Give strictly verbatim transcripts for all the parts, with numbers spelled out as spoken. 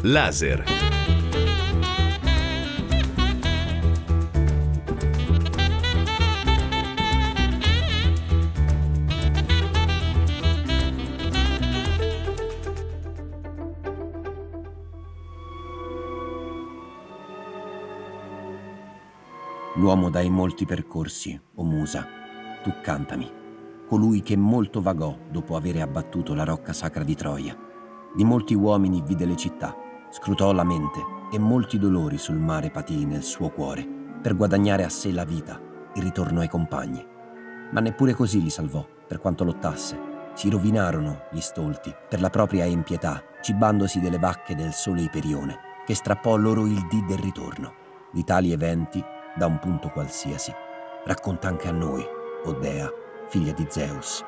Laser. L'uomo dai molti percorsi, o musa, tu cantami, colui che molto vagò dopo avere abbattuto la rocca sacra di Troia. Di molti uomini vide le città, scrutò la mente e molti dolori sul mare patì nel suo cuore, per guadagnare a sé la vita, il ritorno ai compagni. Ma neppure così li salvò, per quanto lottasse. Si rovinarono gli stolti per la propria impietà, cibandosi delle vacche del sole Iperione, che strappò loro il dì del ritorno. Di tali eventi, da un punto qualsiasi, racconta anche a noi, o Dea, figlia di Zeus.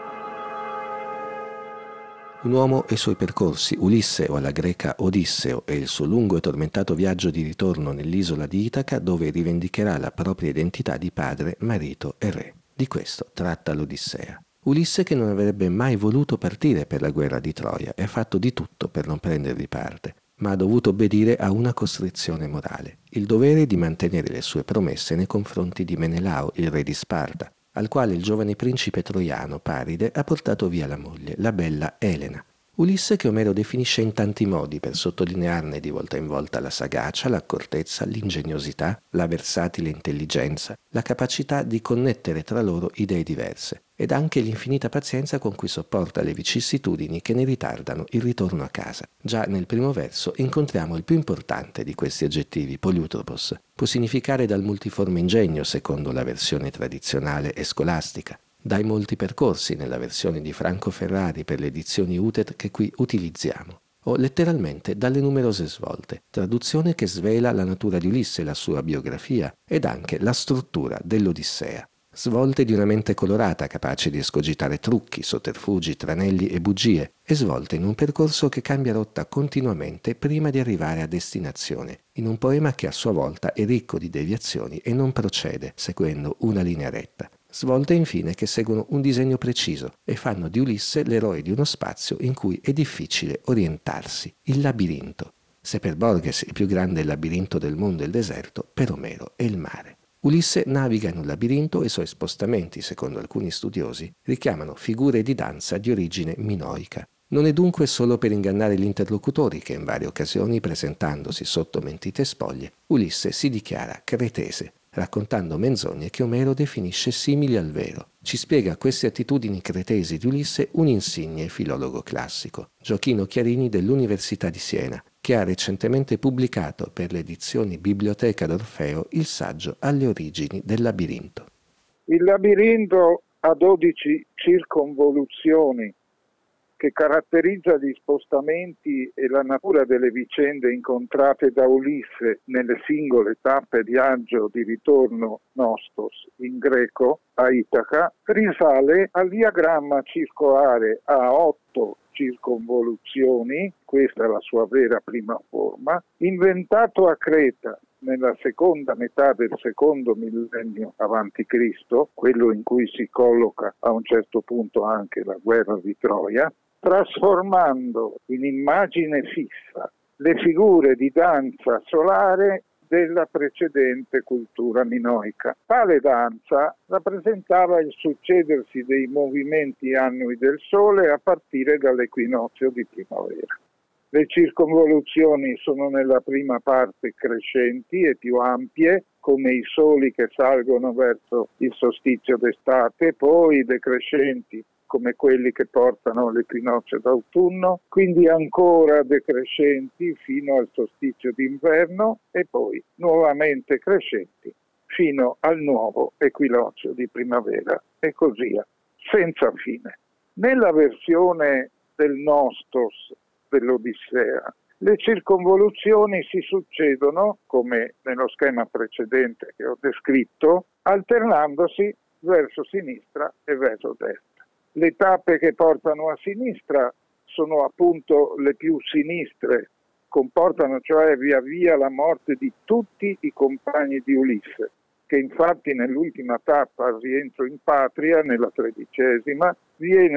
Un uomo e i suoi percorsi, Ulisse o alla greca Odisseo, e il suo lungo e tormentato viaggio di ritorno nell'isola di Itaca, dove rivendicherà la propria identità di padre, marito e re. Di questo tratta l'Odissea. Ulisse, che non avrebbe mai voluto partire per la guerra di Troia, e ha fatto di tutto per non prendervi parte, ma ha dovuto obbedire a una costrizione morale, il dovere di mantenere le sue promesse nei confronti di Menelao, il re di Sparta, al quale il giovane principe troiano Paride ha portato via la moglie, la bella Elena. Ulisse, che Omero definisce in tanti modi per sottolinearne di volta in volta la sagacia, l'accortezza, l'ingegnosità, la versatile intelligenza, la capacità di connettere tra loro idee diverse, ed anche l'infinita pazienza con cui sopporta le vicissitudini che ne ritardano il ritorno a casa. Già nel primo verso incontriamo il più importante di questi aggettivi, poliutropos. Può significare dal multiforme ingegno, secondo la versione tradizionale e scolastica, dai molti percorsi nella versione di Franco Ferrari per le edizioni U T E D che qui utilizziamo, o letteralmente dalle numerose svolte, traduzione che svela la natura di Ulisse, la sua biografia ed anche la struttura dell'Odissea. Svolte di una mente colorata, capace di escogitare trucchi, sotterfugi, tranelli e bugie, e svolte in un percorso che cambia rotta continuamente prima di arrivare a destinazione, in un poema che a sua volta è ricco di deviazioni e non procede seguendo una linea retta. Svolte infine che seguono un disegno preciso e fanno di Ulisse l'eroe di uno spazio in cui è difficile orientarsi, il labirinto. Se per Borges il più grande labirinto del mondo è il deserto, per Omero è il mare. Ulisse naviga in un labirinto e i suoi spostamenti, secondo alcuni studiosi, richiamano figure di danza di origine minoica. Non è dunque solo per ingannare gli interlocutori che in varie occasioni, presentandosi sotto mentite spoglie, Ulisse si dichiara cretese, raccontando menzogne che Omero definisce simili al vero. Ci spiega queste attitudini cretesi di Ulisse un insigne filologo classico, Gioachino Chiarini dell'Università di Siena, che ha recentemente pubblicato per le edizioni Biblioteca d'Orfeo il saggio Alle origini del labirinto. Il labirinto ha dodici circonvoluzioni che caratterizza gli spostamenti e la natura delle vicende incontrate da Ulisse nelle singole tappe viaggio di ritorno nostos in greco a Itaca, risale al diagramma circolare a otto circonvoluzioni, questa è la sua vera prima forma, inventato a Creta nella seconda metà del secondo millennio avanti Cristo, quello in cui si colloca a un certo punto anche la guerra di Troia, trasformando in immagine fissa le figure di danza solare della precedente cultura minoica. Tale danza rappresentava il succedersi dei movimenti annui del Sole a partire dall'equinozio di primavera. Le circonvoluzioni sono nella prima parte crescenti e più ampie, come i soli che salgono verso il solstizio d'estate, poi decrescenti come quelli che portano all'equinozio d'autunno, quindi ancora decrescenti fino al solstizio d'inverno e poi nuovamente crescenti fino al nuovo equinozio di primavera e così via, senza fine. Nella versione del Nostos dell'Odissea, le circonvoluzioni si succedono, come nello schema precedente che ho descritto, alternandosi verso sinistra e verso destra. Le tappe che portano a sinistra sono appunto le più sinistre, comportano cioè via via la morte di tutti i compagni di Ulisse, che infatti nell'ultima tappa al rientro in patria, nella tredicesima, viene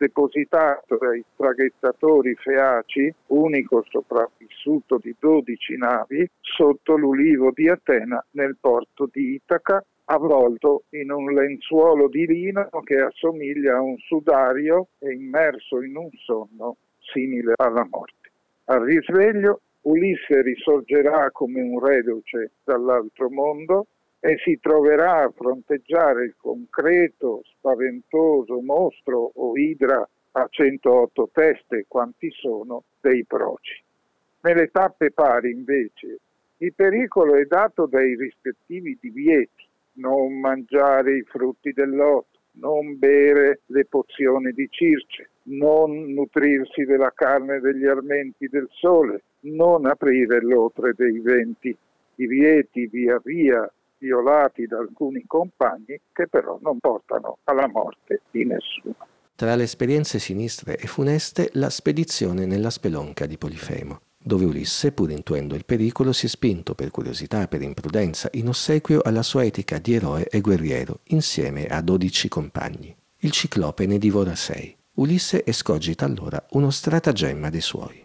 depositato dai traghettatori Feaci, unico sopravvissuto di dodici navi, sotto l'Ulivo di Atena nel porto di Itaca, avvolto in un lenzuolo di lino che assomiglia a un sudario e immerso in un sonno simile alla morte. Al risveglio Ulisse risorgerà come un reduce dall'altro mondo e si troverà a fronteggiare il concreto, spaventoso mostro o idra a centootto teste, quanti sono, dei proci. Nelle tappe pari, invece, il pericolo è dato dai rispettivi divieti: non mangiare i frutti del loto, non bere le pozioni di Circe, non nutrirsi della carne degli armenti del sole, non aprire l'otre dei venti. Divieti via via violati da alcuni compagni, che però non portano alla morte di nessuno. Tra le esperienze sinistre e funeste, la spedizione nella spelonca di Polifemo, dove Ulisse, pur intuendo il pericolo, si è spinto per curiosità, per imprudenza, in ossequio alla sua etica di eroe e guerriero, insieme a dodici compagni. Il Ciclope ne divora sei. Ulisse escogita allora uno stratagemma dei suoi.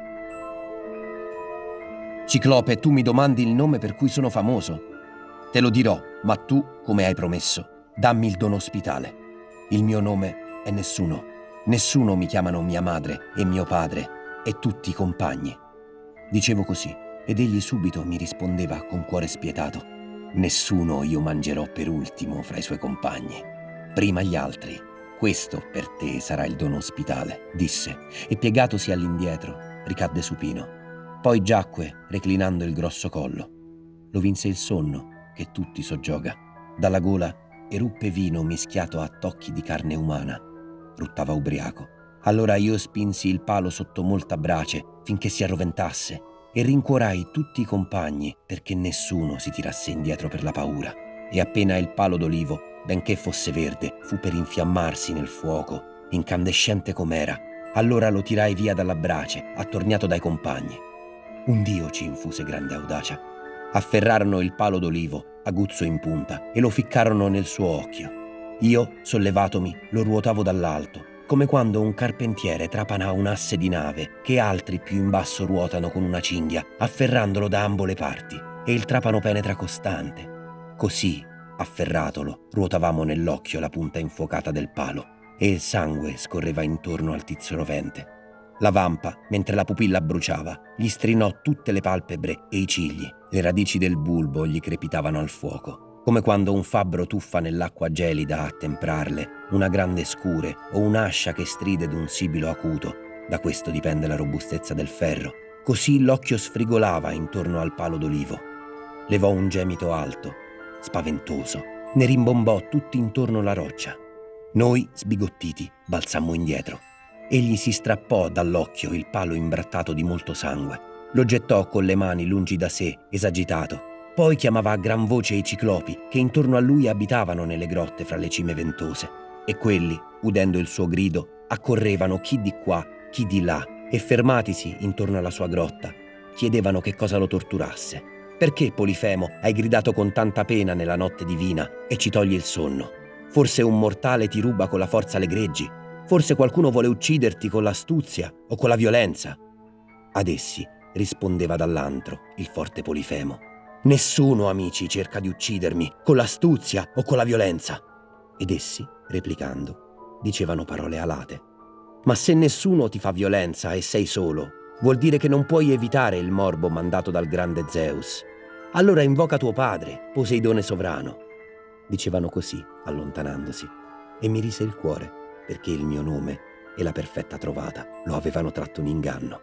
Ciclope, tu mi domandi il nome per cui sono famoso? Te lo dirò, ma tu, come hai promesso, dammi il dono ospitale. Il mio nome è Nessuno. Nessuno mi chiamano mia madre e mio padre e tutti i compagni. Dicevo così, ed egli subito mi rispondeva con cuore spietato: Nessuno io mangerò per ultimo fra i suoi compagni. Prima gli altri. Questo per te sarà il dono ospitale, disse, e piegatosi all'indietro, ricadde supino. Poi giacque, reclinando il grosso collo. Lo vinse il sonno, che tutti soggioga. Dalla gola eruppe vino mischiato a tocchi di carne umana. Ruttava ubriaco. Allora io spinsi il palo sotto molta brace finché si arroventasse e rincuorai tutti i compagni perché nessuno si tirasse indietro per la paura. E appena il palo d'olivo, benché fosse verde, fu per infiammarsi nel fuoco, incandescente com'era, allora lo tirai via dalla brace, attorniato dai compagni. Un dio ci infuse grande audacia. Afferrarono il palo d'olivo, aguzzo in punta, e lo ficcarono nel suo occhio. Io, sollevatomi, lo ruotavo dall'alto, come quando un carpentiere trapana un asse di nave che altri più in basso ruotano con una cinghia, afferrandolo da ambo le parti, e il trapano penetra costante. Così, afferratolo, ruotavamo nell'occhio la punta infuocata del palo, e il sangue scorreva intorno al tizio rovente. La vampa, mentre la pupilla bruciava, gli strinò tutte le palpebre e i cigli. Le radici del bulbo gli crepitavano al fuoco, come quando un fabbro tuffa nell'acqua gelida a temprarle una grande scure o un'ascia che stride d'un sibilo acuto. Da questo dipende la robustezza del ferro. Così l'occhio sfrigolava intorno al palo d'olivo. Levò un gemito alto, spaventoso. Ne rimbombò tutto intorno la roccia. Noi, sbigottiti, balzammo indietro. Egli si strappò dall'occhio il palo imbrattato di molto sangue. Lo gettò con le mani lungi da sé, esagitato. Poi chiamava a gran voce i ciclopi che intorno a lui abitavano nelle grotte fra le cime ventose. E quelli, udendo il suo grido, accorrevano chi di qua, chi di là, e fermatisi intorno alla sua grotta, chiedevano che cosa lo torturasse. Perché, Polifemo, hai gridato con tanta pena nella notte divina e ci togli il sonno? Forse un mortale ti ruba con la forza le greggi? Forse qualcuno vuole ucciderti con l'astuzia o con la violenza? Ad essi rispondeva dall'antro il forte Polifemo: Nessuno, amici, cerca di uccidermi con l'astuzia o con la violenza. Ed essi, replicando, dicevano parole alate. Ma se nessuno ti fa violenza e sei solo, vuol dire che non puoi evitare il morbo mandato dal grande Zeus. Allora invoca tuo padre, Poseidone sovrano. Dicevano così, allontanandosi, e mi rise il cuore, perché il mio nome e la perfetta trovata lo avevano tratto in inganno.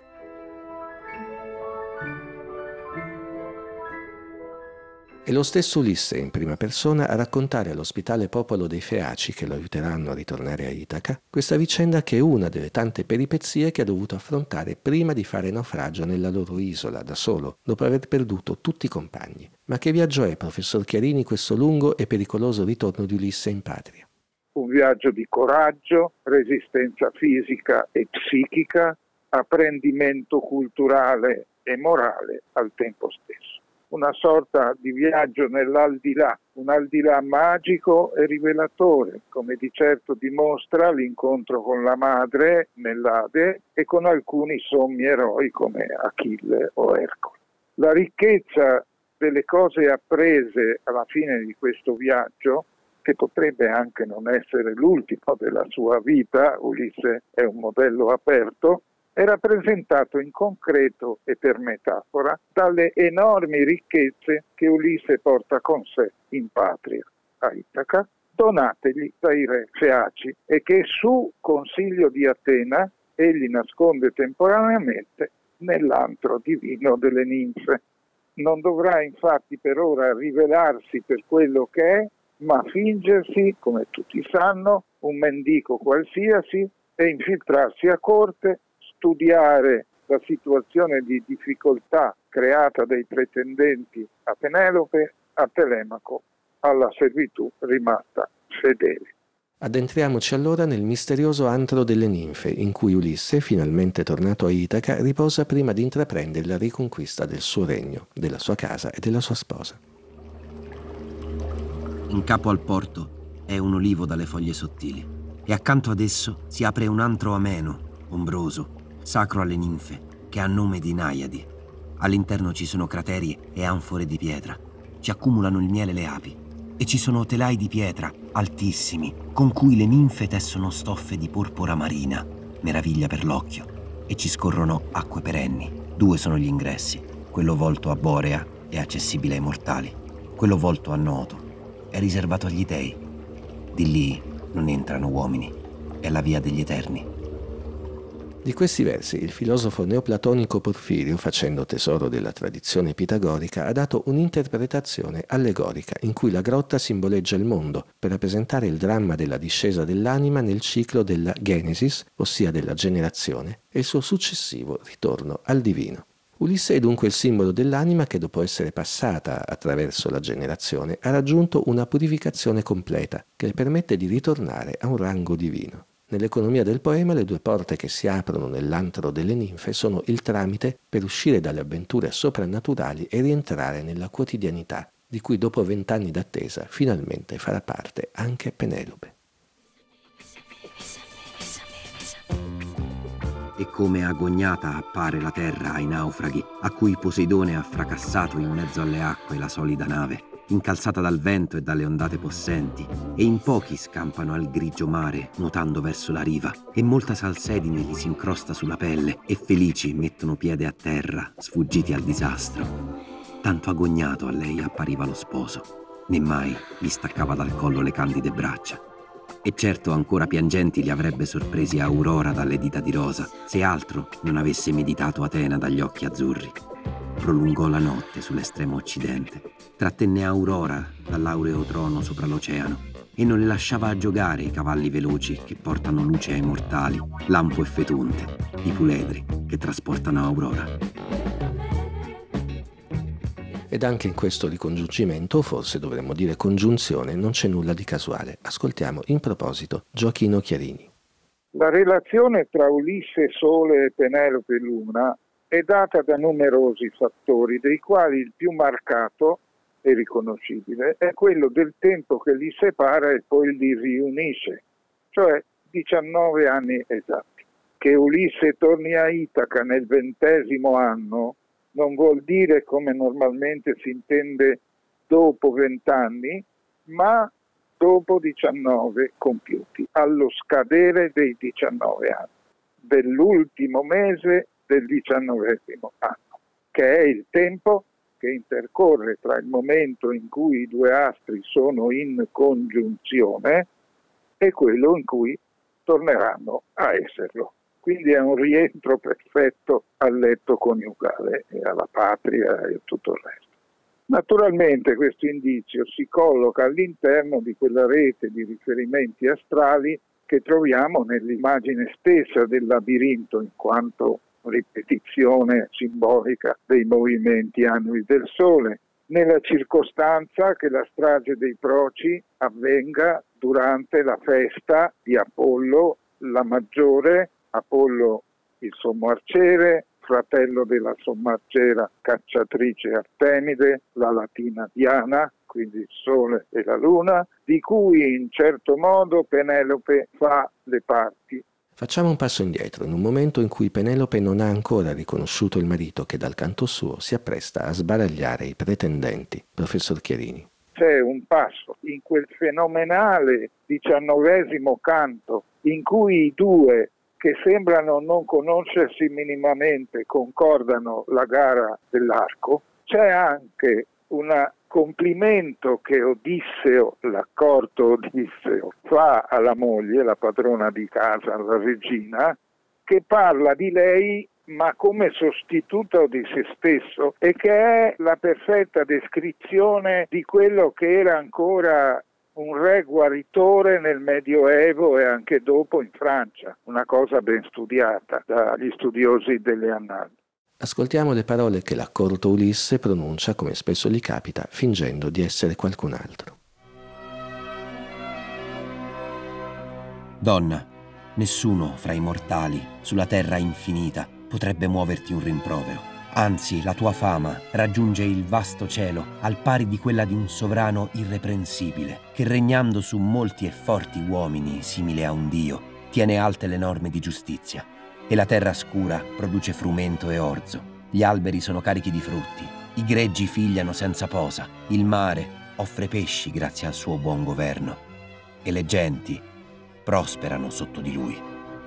È lo stesso Ulisse in prima persona a raccontare all'ospitale popolo dei Feaci, che lo aiuteranno a ritornare a Itaca, questa vicenda che è una delle tante peripezie che ha dovuto affrontare prima di fare naufragio nella loro isola da solo, dopo aver perduto tutti i compagni. Ma che viaggio è, professor Chiarini, questo lungo e pericoloso ritorno di Ulisse in patria? Un viaggio di coraggio, resistenza fisica e psichica, apprendimento culturale e morale al tempo stesso. una sorta di viaggio nell'aldilà, un aldilà magico e rivelatore, come di certo dimostra l'incontro con la madre nell'Ade e con alcuni sommi eroi come Achille o Ercole. La ricchezza delle cose apprese alla fine di questo viaggio, che potrebbe anche non essere l'ultimo della sua vita, Ulisse è un modello aperto, è rappresentato in concreto e per metafora dalle enormi ricchezze che Ulisse porta con sé in patria, a Itaca, donategli dai re Feaci e che su consiglio di Atena egli nasconde temporaneamente nell'antro divino delle ninfe. Non dovrà infatti per ora rivelarsi per quello che è, ma fingersi, come tutti sanno, un mendico qualsiasi e infiltrarsi a corte, studiare la situazione di difficoltà creata dai pretendenti a Penelope, a Telemaco, alla servitù rimasta fedele. Addentriamoci allora nel misterioso antro delle ninfe, in cui Ulisse, finalmente tornato a Itaca, riposa prima di intraprendere la riconquista del suo regno, della sua casa e della sua sposa. In capo al porto è un olivo dalle foglie sottili e accanto ad esso si apre un antro ameno, ombroso, sacro alle ninfe, che ha nome di Naiadi. All'interno ci sono crateri e anfore di pietra. Ci accumulano il miele le api. E ci sono telai di pietra, altissimi, con cui le ninfe tessono stoffe di porpora marina, meraviglia per l'occhio. E ci scorrono acque perenni. Due sono gli ingressi, quello volto a Borea è accessibile ai mortali. Quello volto a Noto è riservato agli dei. Di lì non entrano uomini. È la via degli eterni. Di questi versi il filosofo neoplatonico Porfirio, facendo tesoro della tradizione pitagorica, ha dato un'interpretazione allegorica in cui la grotta simboleggia il mondo per rappresentare il dramma della discesa dell'anima nel ciclo della Genesis, ossia della generazione, e il suo successivo ritorno al divino. Ulisse è dunque il simbolo dell'anima che, dopo essere passata attraverso la generazione, ha raggiunto una purificazione completa che le permette di ritornare a un rango divino. Nell'economia del poema le due porte che si aprono nell'antro delle ninfe sono il tramite per uscire dalle avventure soprannaturali e rientrare nella quotidianità, di cui dopo vent'anni d'attesa finalmente farà parte anche Penelope. E come agognata appare la terra ai naufraghi, a cui Poseidone ha fracassato in mezzo alle acque la solida nave, incalzata dal vento e dalle ondate possenti, e in pochi scampano al grigio mare nuotando verso la riva, e molta salsedine gli si incrosta sulla pelle, e felici mettono piede a terra, sfuggiti al disastro. Tanto agognato a lei appariva lo sposo, né mai gli staccava dal collo le candide braccia. E certo ancora piangenti li avrebbe sorpresi Aurora dalle dita di rosa, se altro non avesse meditato Atena dagli occhi azzurri. Prolungò la notte sull'estremo occidente, trattenne Aurora dall'aureo trono sopra l'oceano e non le lasciava giocare i cavalli veloci che portano luce ai mortali, Lampo e Fetonte, i puledri che trasportano Aurora. Ed anche in questo ricongiungimento, o forse dovremmo dire congiunzione, non c'è nulla di casuale. Ascoltiamo in proposito Gioachino Chiarini. La relazione tra Ulisse Sole e Penelope Luna è data da numerosi fattori, dei quali il più marcato e riconoscibile è quello del tempo che li separa e poi li riunisce, cioè diciannove anni esatti. Che Ulisse torni a Itaca nel ventesimo anno non vuol dire, come normalmente si intende, dopo vent'anni, ma dopo diciannove compiuti, allo scadere dei diciannove anni, dell'ultimo mese del diciannovesimo anno, che è il tempo che intercorre tra il momento in cui i due astri sono in congiunzione e quello in cui torneranno a esserlo. Quindi è un rientro perfetto al letto coniugale e alla patria e tutto il resto. Naturalmente questo indizio si colloca all'interno di quella rete di riferimenti astrali che troviamo nell'immagine stessa del labirinto in quanto ripetizione simbolica dei movimenti annui del Sole, nella circostanza che la strage dei Proci avvenga durante la festa di Apollo la maggiore, Apollo il sommo arciere, fratello della sommargera cacciatrice Artemide, la latina Diana, quindi il sole e la luna, di cui in certo modo Penelope fa le parti. Facciamo un passo indietro, in un momento in cui Penelope non ha ancora riconosciuto il marito che dal canto suo si appresta a sbaragliare i pretendenti. Professor Chiarini. C'è un passo in quel fenomenale diciannovesimo canto in cui i due, che sembrano non conoscersi minimamente, concordano la gara dell'arco. C'è anche un complimento che Odisseo, l'accorto Odisseo, fa alla moglie, la padrona di casa, la regina, che parla di lei ma come sostituto di se stesso, e che è la perfetta descrizione di quello che era ancora un re guaritore nel Medioevo e anche dopo in Francia, una cosa ben studiata dagli studiosi delle Annali. Ascoltiamo le parole che l'accorto Ulisse pronuncia, come spesso gli capita, fingendo di essere qualcun altro. Donna, nessuno fra i mortali, sulla terra infinita, potrebbe muoverti un rimprovero. Anzi, la tua fama raggiunge il vasto cielo al pari di quella di un sovrano irreprensibile, che regnando su molti e forti uomini, simile a un dio, tiene alte le norme di giustizia. E la terra scura produce frumento e orzo. Gli alberi sono carichi di frutti, i greggi figliano senza posa, il mare offre pesci grazie al suo buon governo, e le genti prosperano sotto di lui.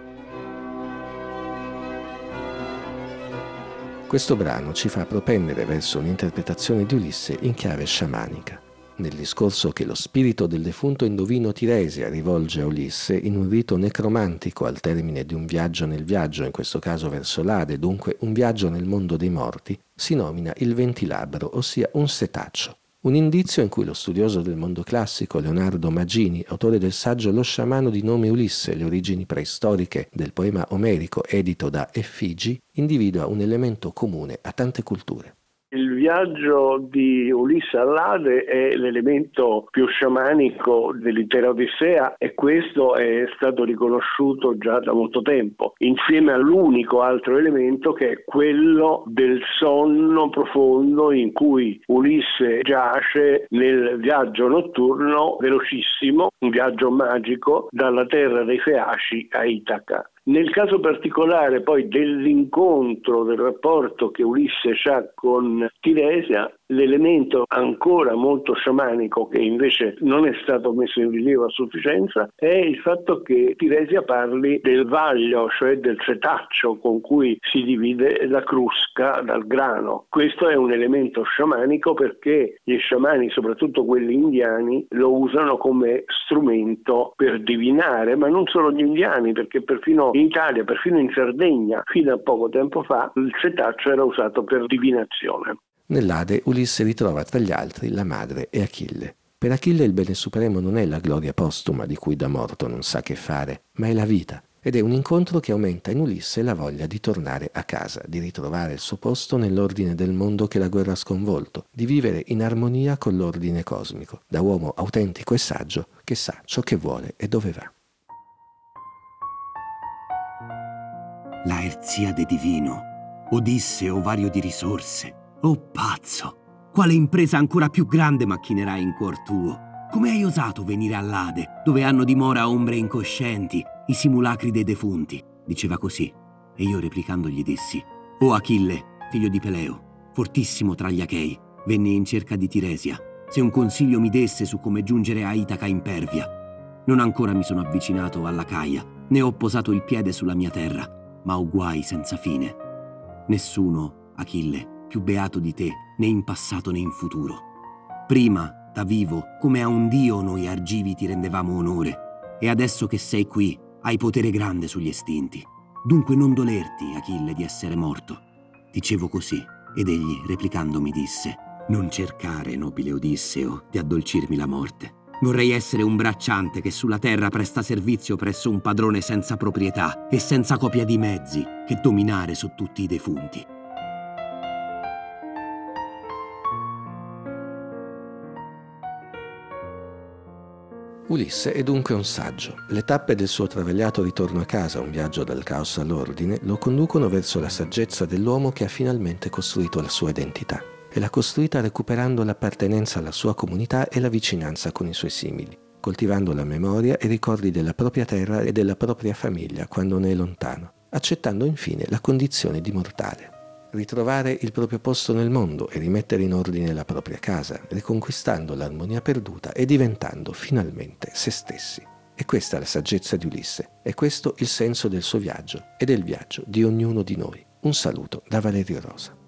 Questo brano ci fa propendere verso un'interpretazione di Ulisse in chiave sciamanica. Nel discorso che lo spirito del defunto indovino Tiresia rivolge a Ulisse in un rito necromantico al termine di un viaggio nel viaggio, in questo caso verso l'Ade, dunque un viaggio nel mondo dei morti, si nomina il ventilabro, ossia un setaccio. Un indizio in cui lo studioso del mondo classico Leonardo Magini, autore del saggio Lo sciamano di nome Ulisse, le origini preistoriche del poema omerico edito da Effigi, individua un elemento comune a tante culture. Il viaggio di Ulisse all'Ade è l'elemento più sciamanico dell'intera Odissea e questo è stato riconosciuto già da molto tempo, insieme all'unico altro elemento che è quello del sonno profondo in cui Ulisse giace nel viaggio notturno velocissimo, un viaggio magico dalla terra dei Feaci a Itaca. Nel caso particolare poi dell'incontro, del rapporto che Ulisse ha con Tiresia, l'elemento ancora molto sciamanico che invece non è stato messo in rilievo a sufficienza è il fatto che Tiresia parli del vaglio, cioè del setaccio con cui si divide la crusca dal grano. Questo è un elemento sciamanico perché gli sciamani, soprattutto quelli indiani, lo usano come strumento per divinare, ma non solo gli indiani, perché perfino in Italia, perfino in Sardegna, fino a poco tempo fa, il setaccio era usato per divinazione. Nell'Ade Ulisse ritrova tra gli altri la madre e Achille. Per Achille il bene supremo non è la gloria postuma di cui da morto non sa che fare, ma è la vita. Ed è un incontro che aumenta in Ulisse la voglia di tornare a casa, di ritrovare il suo posto nell'ordine del mondo che la guerra ha sconvolto, di vivere in armonia con l'ordine cosmico, da uomo autentico e saggio che sa ciò che vuole e dove va. Laerziade divino, Odisseo vario di risorse, oh pazzo! Quale impresa ancora più grande macchinerai in cuor tuo? Come hai osato venire all'Ade, dove hanno dimora ombre incoscienti, i simulacri dei defunti? Diceva così, e io replicando gli dissi: O Achille, figlio di Peleo, fortissimo tra gli Achei, venni in cerca di Tiresia, se un consiglio mi desse su come giungere a Itaca impervia. Non ancora mi sono avvicinato alla Caia, né ho posato il piede sulla mia terra, ma ho guai senza fine. Nessuno, Achille, più beato di te, né in passato né in futuro. Prima, da vivo, come a un dio noi argivi ti rendevamo onore, e adesso che sei qui, hai potere grande sugli estinti. Dunque non dolerti, Achille, di essere morto. Dicevo così, ed egli, replicando, mi disse: non cercare, nobile Odisseo, di addolcirmi la morte. Vorrei essere un bracciante che sulla terra presta servizio presso un padrone senza proprietà e senza copia di mezzi, che dominare su tutti i defunti. Ulisse è dunque un saggio. Le tappe del suo travagliato ritorno a casa, un viaggio dal caos all'ordine, lo conducono verso la saggezza dell'uomo che ha finalmente costruito la sua identità. E l'ha costruita recuperando l'appartenenza alla sua comunità e la vicinanza con i suoi simili, coltivando la memoria e i ricordi della propria terra e della propria famiglia quando ne è lontano, accettando infine la condizione di mortale. Ritrovare il proprio posto nel mondo e rimettere in ordine la propria casa, riconquistando l'armonia perduta e diventando finalmente se stessi. E questa è la saggezza di Ulisse, e questo il senso del suo viaggio e del viaggio di ognuno di noi. Un saluto da Valerio Rosa.